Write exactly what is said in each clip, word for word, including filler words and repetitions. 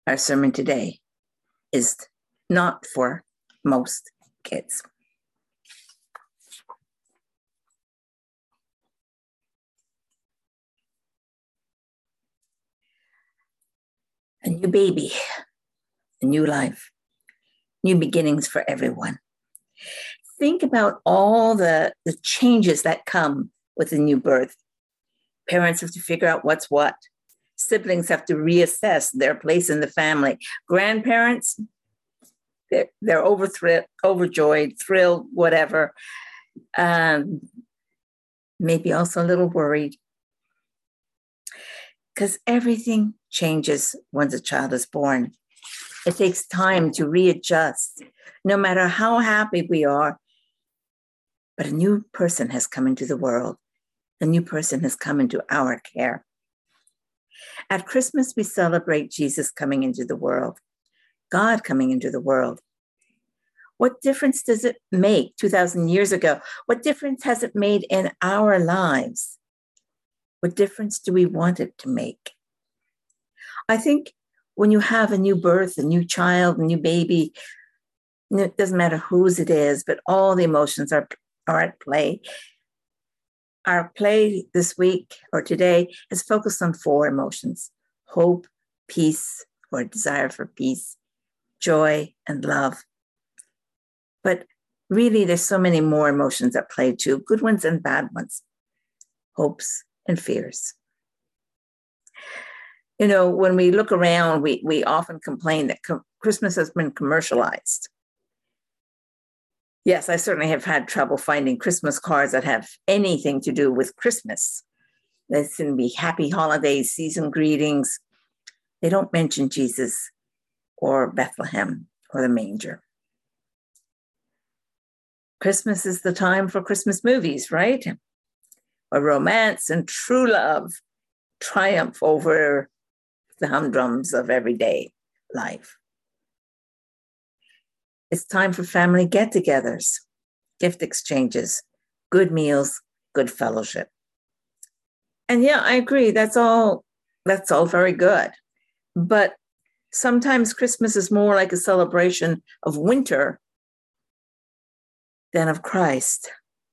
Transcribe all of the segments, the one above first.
Our sermon today is not for most kids. A new baby, a new life, new beginnings for everyone. Think about all the, the changes that come with a new birth. Parents have to figure out what's what. Siblings have to reassess their place in the family. Grandparents, they're, they're over thr- overjoyed, thrilled, whatever. Um, maybe also a little worried. Because everything changes once a child is born. It takes time to readjust, no matter how happy we are. But a new person has come into the world. A new person has come into our care. At Christmas, we celebrate Jesus coming into the world, God coming into the world. What difference does it make two thousand years ago? What difference has it made in our lives? What difference do we want it to make? I think when you have a new birth, a new child, a new baby, it doesn't matter whose it is, but all the emotions are, are at play. Our play this week or today is focused on four emotions: hope, peace, or desire for peace, joy, and love. But really, there's so many more emotions at play too, good ones and bad ones, hopes and fears. You know, when we look around, we, we often complain that co- Christmas has been commercialized. Yes, I certainly have had trouble finding Christmas cards that have anything to do with Christmas. There's going to be happy holidays, season greetings. They don't mention Jesus or Bethlehem or the manger. Christmas is the time for Christmas movies, right? Where romance and true love triumph over the humdrums of everyday life. It's time for family get-togethers, gift exchanges, good meals, good fellowship. And yeah, I agree, that's all, that's all very good. But sometimes Christmas is more like a celebration of winter than of Christ.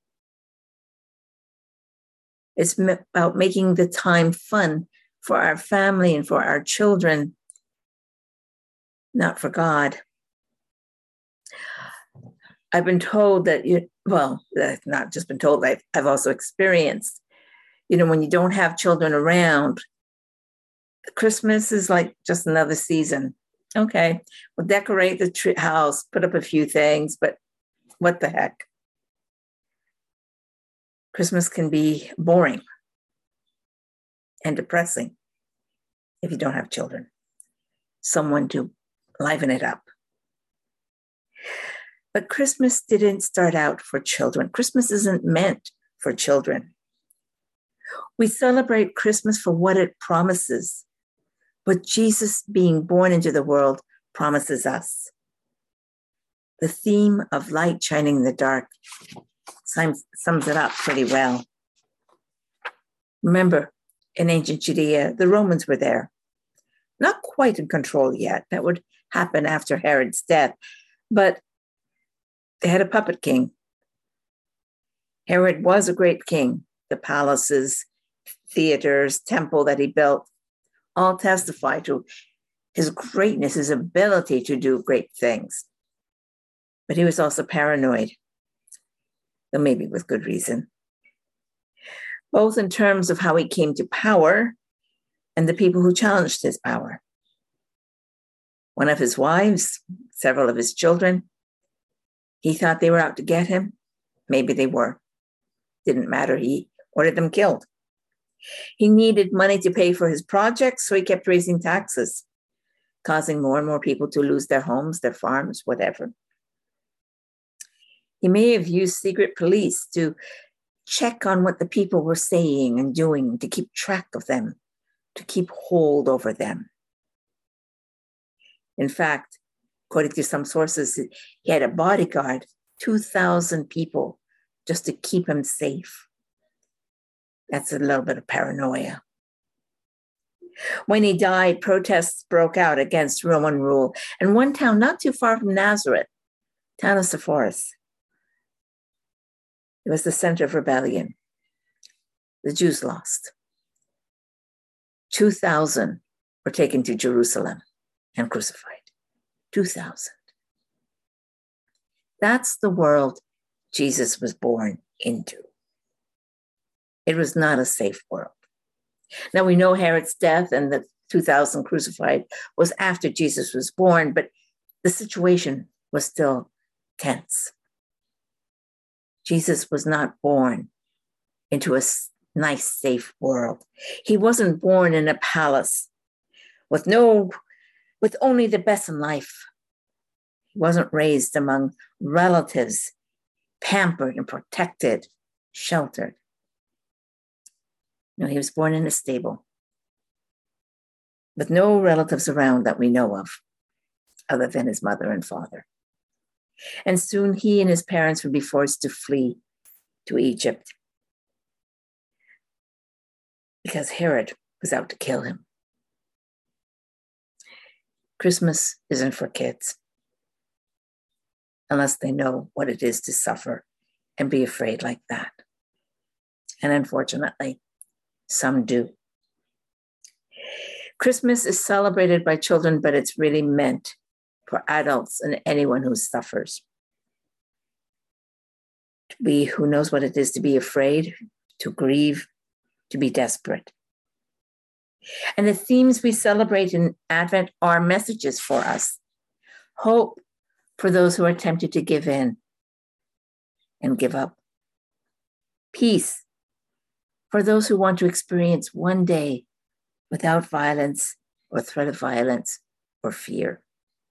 It's about making the time fun for our family and for our children, not for God. I've been told that, you, well, I've not just been told, I've, I've also experienced, you know, when you don't have children around, Christmas is like just another season. Okay, we'll decorate the tree house, put up a few things, but what the heck? Christmas can be boring and depressing if you don't have children, someone to liven it up. But Christmas didn't start out for children. Christmas isn't meant for children. We celebrate Christmas for what it promises, what Jesus being born into the world promises us. The theme of light shining in the dark sums, sums it up pretty well. Remember, in ancient Judea, the Romans were there. Not quite in control yet. That would happen after Herod's death. But they had a puppet king. Herod was a great king. The palaces, theaters, temple that he built all testify to his greatness, his ability to do great things. But he was also paranoid, though maybe with good reason, both in terms of how he came to power and the people who challenged his power. One of his wives, several of his children, he thought they were out to get him. Maybe they were. Didn't matter. He ordered them killed. He needed money to pay for his projects, so he kept raising taxes, causing more and more people to lose their homes, their farms, whatever. He may have used secret police to check on what the people were saying and doing, to keep track of them, to keep hold over them. In fact, according to some sources, he had a bodyguard, two thousand people, just to keep him safe. That's a little bit of paranoia. When he died, protests broke out against Roman rule. And one town not too far from Nazareth, town of Sepphoris, it was the center of rebellion. The Jews lost. two thousand were taken to Jerusalem and crucified. two thousand. That's the world Jesus was born into. It was not a safe world. Now we know Herod's death and the two thousand crucified was after Jesus was born, but the situation was still tense. Jesus was not born into a nice, safe world. He wasn't born in a palace with no, with only the best in life. He wasn't raised among relatives, pampered and protected, sheltered. No, he was born in a stable with no relatives around that we know of, other than his mother and father. And soon he and his parents would be forced to flee to Egypt because Herod was out to kill him. Christmas isn't for kids unless they know what it is to suffer and be afraid like that. And unfortunately, some do. Christmas is celebrated by children, but it's really meant for adults and anyone who suffers. To be who knows what it is to be afraid, to grieve, to be desperate. And the themes we celebrate in Advent are messages for us. Hope for those who are tempted to give in and give up. Peace for those who want to experience one day without violence or threat of violence or fear.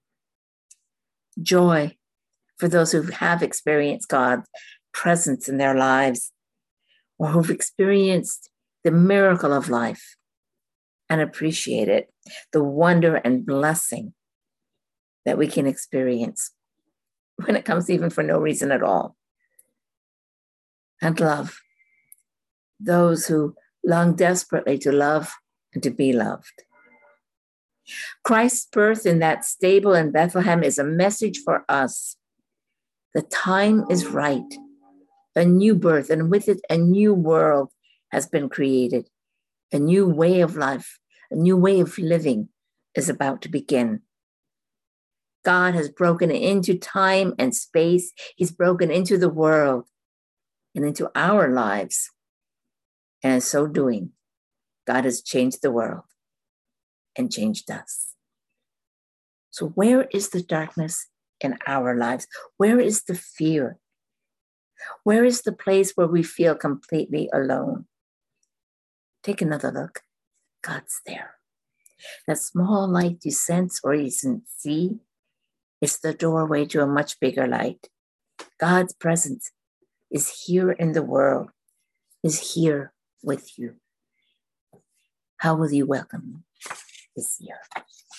Joy for those who have experienced God's presence in their lives or who've experienced the miracle of life and appreciate it, the wonder and blessing that we can experience when it comes even for no reason at all. And love those who long desperately to love and to be loved. Christ's birth in that stable in Bethlehem is a message for us. The time is right. A new birth, and with it, a new world has been created. A new way of life, a new way of living is about to begin. God has broken into time and space. He's broken into the world and into our lives. And in so doing, God has changed the world and changed us. So where is the darkness in our lives? Where is the fear? Where is the place where we feel completely alone? Take another look. God's there. That small light you sense or you see is the doorway to a much bigger light. God's presence is here in the world, is here with you. How will you welcome him this year?